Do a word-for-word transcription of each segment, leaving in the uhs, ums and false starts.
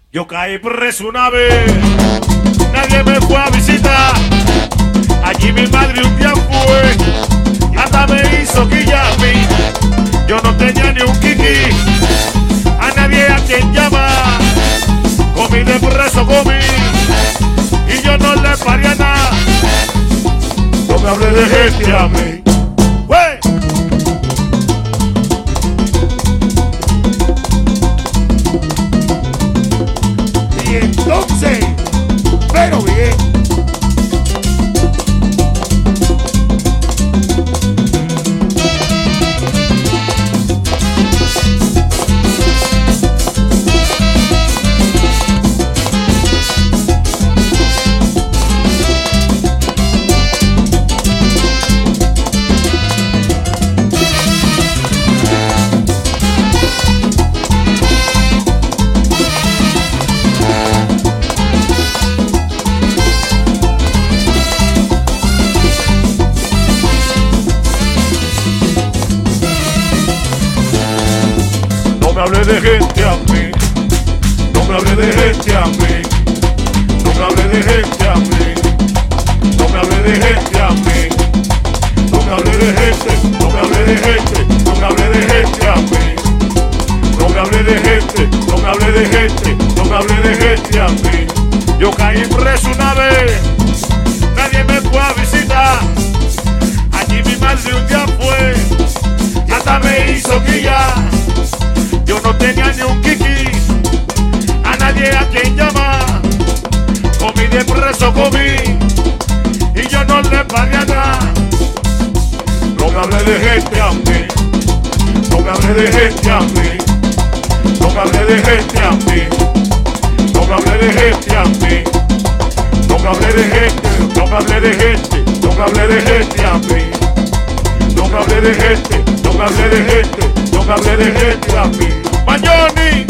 Yo caí preso una vez, nadie me fue a visitar. Allí mi madre un día fue, hasta me hizo guillarme. Yo no tenía ni un kiki, a nadie a quien llamar. Comí de preso, comí, y yo no le paría nada. No me hablé de gente a mí. ¡Wey! Y entonces, pero bien. No me hablé de gente a mí, no me hablé de gente a mí, no me hablé de gente a mí, no me hablé de gente a mí, no me hablé de gente, no me hablé de gente, no me hablé de gente a mí, no me hablé de gente, no me hablé de gente, no me hablé de gente a mí. Yo caí preso una vez, nadie me fue a visitar. Allí mi madre un día fue, y hasta me hizo guillar. Yo no tenía ni un kiki, a nadie a quien llamar. Comí de preso, comí, y yo no le pagué nada. No me hablé de gente a mí, no me hablé de gente a mí, no me hablé de gente a mí, no me hablé de gente a mí, no me hablé de gente, no me hablé de gente, no me hablé de gente a mí, no me hablé de gente, no me hablé de gente, no me hablé de gente a mí. Mayoni.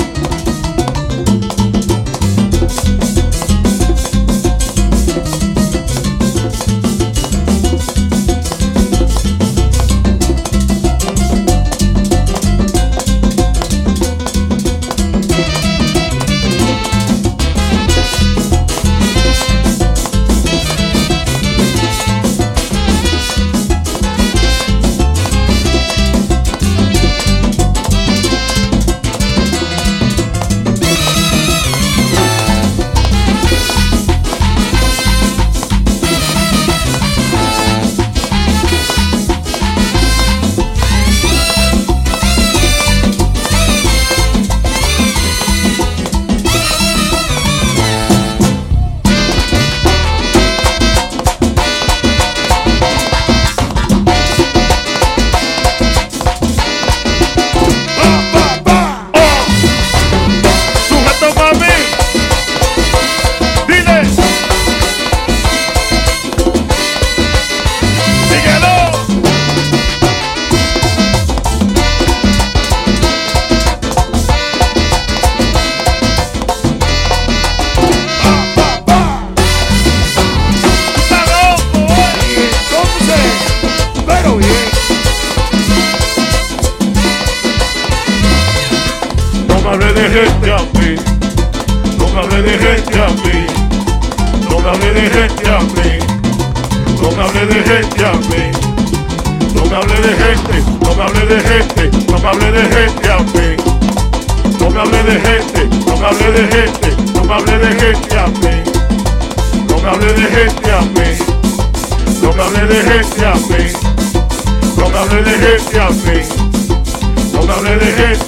No me hablé de gente a mí, no me hablé de gente a mí, no me hablé de gente a mí, no me hablé de gente a mí, no me hablé de gente, no me hablé de gente, no me hablé de gente a mí, no me hablé de gente, no me hablé de gente, no me hablé de gente a mí, no me hablé de gente a mí, no me hablé de gente a mí, no me hablé de gente a mí, no me hablé de gente.